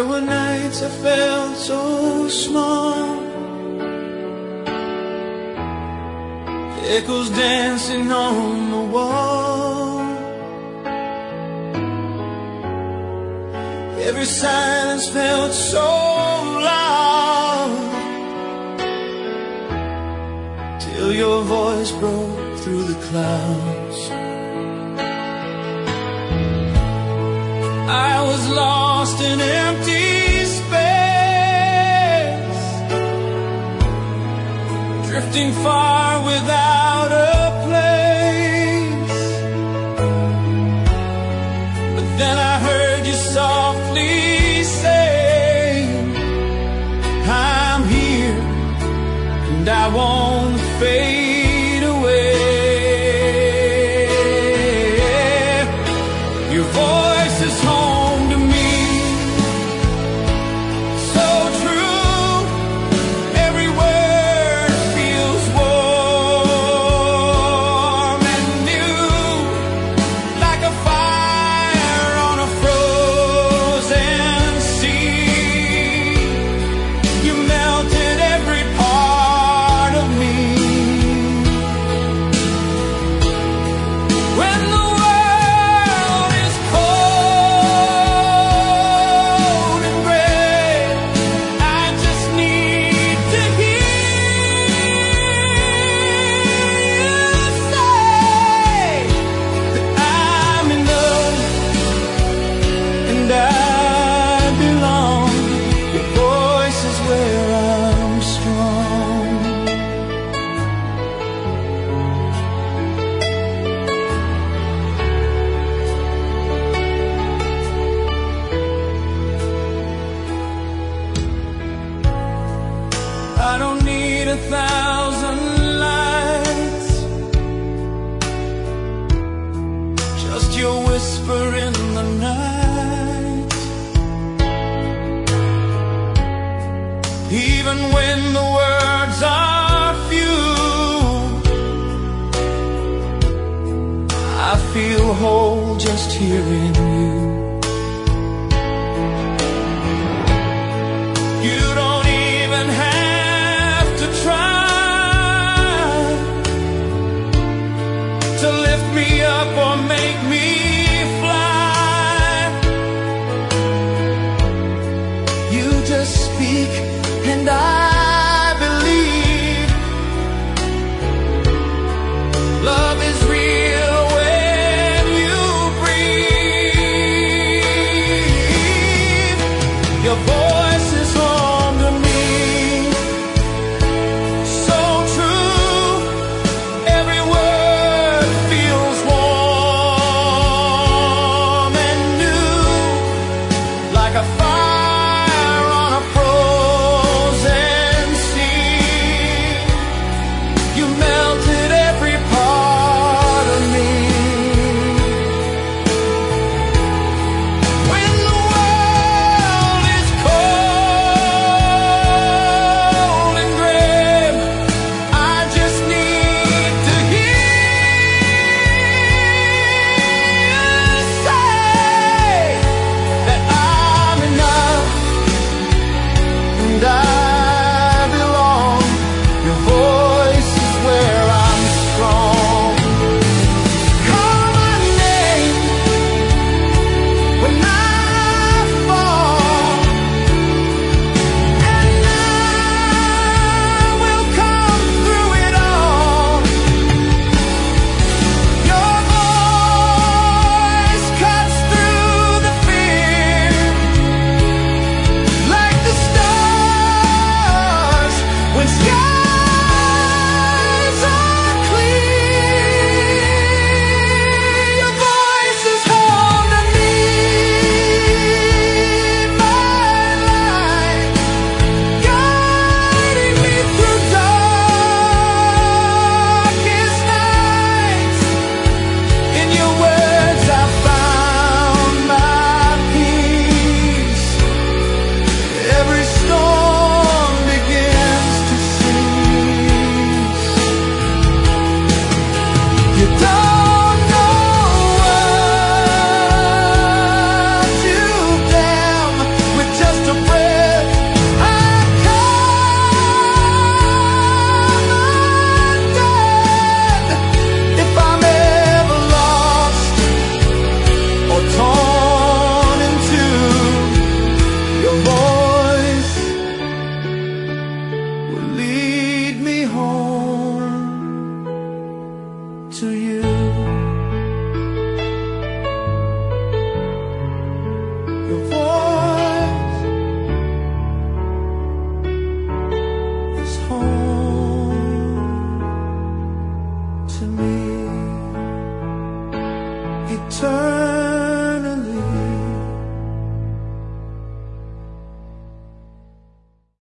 were nights I felt so small, echoes dancing on the wall. Every silence felt so loud, till your voice broke through the clouds. I was lost in empty space, drifting far without a place. But then I heard you softly say, I'm here and I won't fade away. Your voice is home to me, so true. Every word feels warm and new, like a fire on a frozen sea. You melted every part of me. When the world is cold and gray, I just need to hear you say that I'm enough and I belong. Your voice is where I'm strong. I don't need 1,000 lights, just your whisper in the night. Even when the words are few, I feel whole just hearing you. You don't even have to try to lift me up or make me fly. You just speak and I believe. Love is real when you breathe. Your voice